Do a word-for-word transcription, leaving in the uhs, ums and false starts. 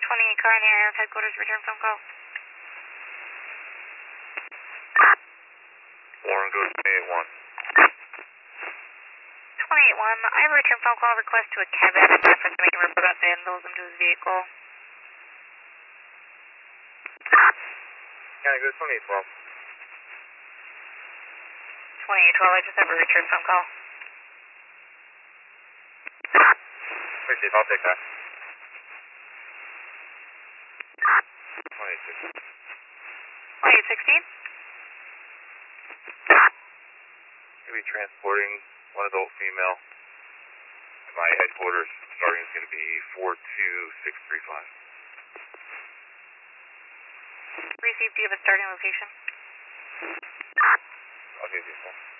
twenty car near headquarters, return phone call. Warren, go to twenty-eight one. twenty-eight one, I have a return phone call request to a Kevin in reference to making a report about vandalism to his vehicle. Can I go to twenty-eight twelve? twenty-eight twelve, I just have a return phone call. Appreciate it, I'll take that. twenty-eight sixteen. twenty-eight sixteen? Going to be transporting one adult female. My headquarters starting is going to be four two six three five. Received, do you have a starting location? I'll give you a call.